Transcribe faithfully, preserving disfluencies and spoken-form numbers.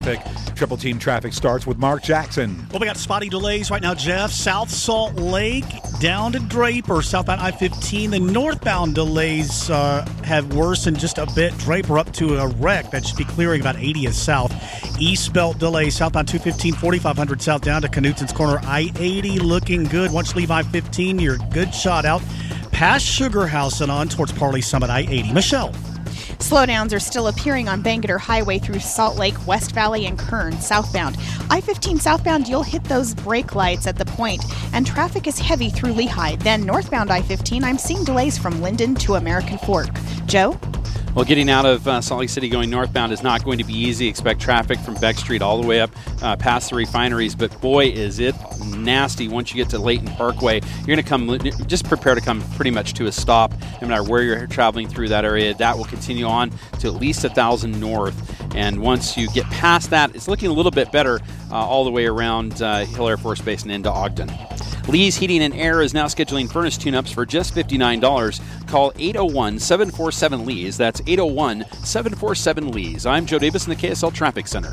Triple Team Traffic starts with Mark Jackson. Well, we got spotty delays right now, Jeff. South Salt Lake down to Draper, southbound I fifteen. The northbound delays uh, have worsened just a bit. Draper up to a wreck. That should be clearing about eightieth south. East belt delays, southbound two fifteen, forty-five hundred south down to Knutson's Corner. I eighty looking good. Once you leave I fifteen, you're a good shot out. Past Sugar House and on towards Parley Summit, I eighty. Michelle. Slowdowns are still appearing on Bangerter Highway through Salt Lake, West Valley, and Kern, southbound. I fifteen southbound, you'll hit those brake lights at the point, and traffic is heavy through Lehigh. Then northbound I fifteen, I'm seeing delays from Linden to American Fork. Joe? Well, getting out of uh, Salt Lake City going northbound is not going to be easy. Expect traffic from Beck Street all the way up uh, past the refineries. But boy, is it nasty once you get to Layton Parkway. You're going to come, just prepare to come pretty much to a stop no matter where you're traveling through that area. That will continue on to at least one thousand north. And once you get past that, it's looking a little bit better uh, all the way around uh, Hill Air Force Base and into Ogden. Lee's Heating and Air is now scheduling furnace tune-ups for just fifty-nine dollars. Call eight oh one, seven four seven, Lee's. That's eight oh one, seven four seven, Lee's. I'm Joe Davis in the K S L Traffic Center.